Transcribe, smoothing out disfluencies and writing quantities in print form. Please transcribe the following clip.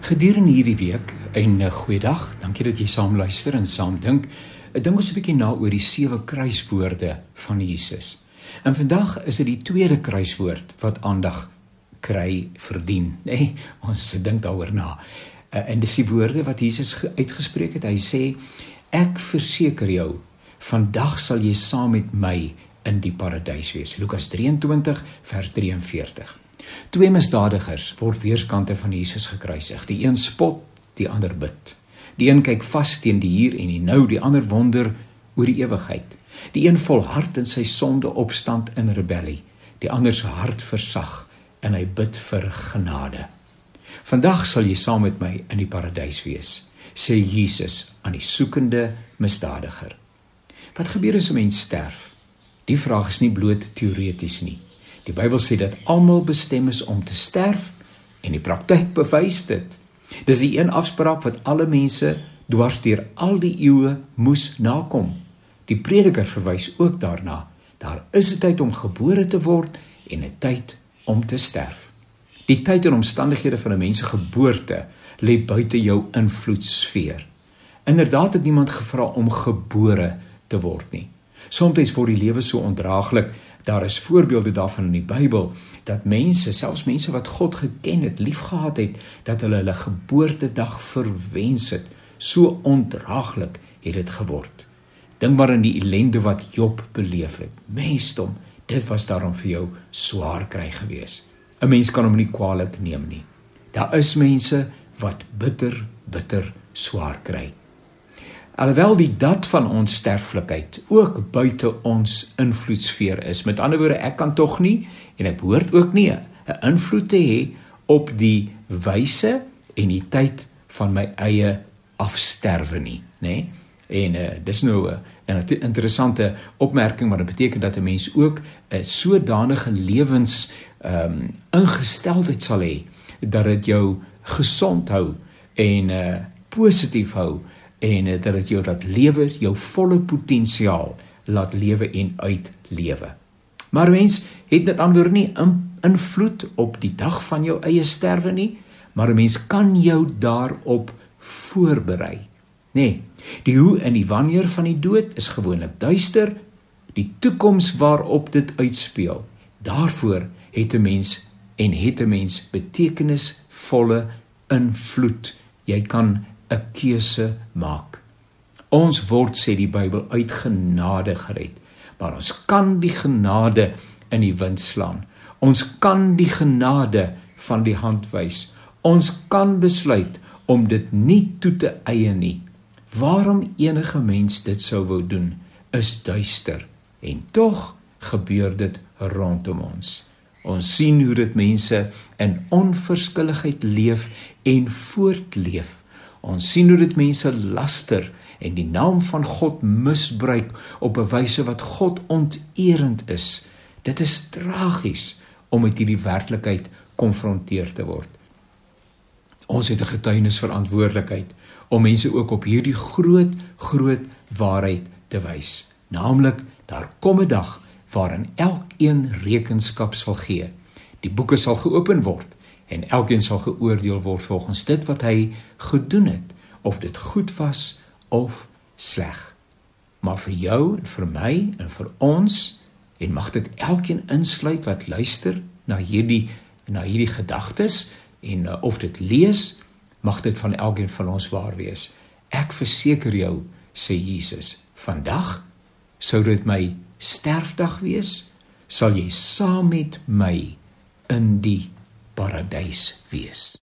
Gedurende hierdie week, en goeiedag, dankie dat jy saam luister en saam dink. Ek dink ons 'n bietjie na oor die 7 kruiswoorde van Jesus. En vandag is dit die tweede kruiswoord wat aandag verdien. Nee, ons dink daaroor na. En dis die woorde wat Jesus uitgespreek het. Hy sê, ek verseker jou, vandag sal jy saam met my in die paradys wees. Lukas 23 vers 43. 2 misdadigers word weerskante van Jesus gekruisig. Die een spot, die ander bid. Die een kyk vas teen die hier en die nou, die ander wonder oor die ewigheid. Die een volhard in sy sonde opstand in rebellie. Die ander se hart versag en hy bid vir genade. Vandag sal jy saam met my in die paradys wees, sê Jesus aan die soekende misdadiger. Wat gebeur as 'n mens sterf? Die vraag is nie bloot teoreties nie. Die Bybel sê dat almal bestem is om te sterf en die praktyk bewys dit. Dis die een afspraak wat alle mense dwars deur al die eeue moes nakom. Die prediker verwys ook daarna. Daar is 'n tyd om gebore te word en 'n tyd om te sterf. Die tyd en omstandighede van 'n mens se geboorte lê buite jou invloedssfeer. Inderdaad het niemand gevra om gebore te word nie. Soms word die lewe so ondraaglik. Daar is voorbeelde daarvan in die Bybel, dat mense, selfs mense wat God geken het, liefgehad het, dat hulle geboortedag verwens het. So ondraaglik het dit geword. Dink maar aan die ellende wat Job beleef het. Mensdom, dit was daarom vir jou swaar kry gewees. 'n Mens kan hom nie kwaadlik neem nie. Daar is mense wat bitter swaar kry. Alhoewel die dat van ons sterflikheid ook buite ons invloedssfeer is. Met ander woorde, ek kan tog nie, en ek behoort ook nie, 'n invloed te hê op die wyse en die tyd van my eie afsterwe nie, nê? En dis nou 'n interessante opmerking, maar dit beteken dat 'n mens ook 'n sodanige lewens ingesteldheid sal hê, dat dit jou gesond hou en positief hou, en dat dit jou laat lewe, jou volle potensiaal laat lewe en uitlewe. Maar mens het met ander woorde nie invloed op die dag van jou eie sterwe nie, maar 'n mens kan jou daarop voorberei. Nee, die hoe en die wanneer van die dood is gewoonlik duister, die toekoms waarop dit uitspeel, daarvoor het 'n mens betekenisvolle invloed. Jy kan 'n keuse maak. Ons word, sê die Bybel, uit genade gered, maar ons kan die genade in die wind slaan. Ons kan die genade van die hand wys. Ons kan besluit om dit nie toe te eie nie. Waarom enige mens dit sou wou doen, is duister, en tog gebeur dit rondom ons. Ons sien hoe dit mense in onverskilligheid leef en voortleef. Ons sien hoe dit mense laster en die naam van God misbruik op 'n wyse wat God onteerend is. Dit is tragies om met hierdie werklikheid konfronteer te word. Ons het 'n getuienisverantwoordelikheid om mense ook op hierdie groot waarheid te wys. Naamlik, daar kom 'n dag waarin elkeen rekenskap sal gee. Die boeke sal geopen word en elkeen sal geoordeel word volgens dit wat hy gedoen het, of dit goed was of sleg. Maar vir jou en vir my en vir ons, en mag dit elkeen insluit wat luister na hierdie gedagtes, en of dit lees, mag dit van elkeen van ons waar wees. Ek verseker jou, sê Jesus, vandag sou dit my sterfdag wees, sal jy saam met my in die paradys wees.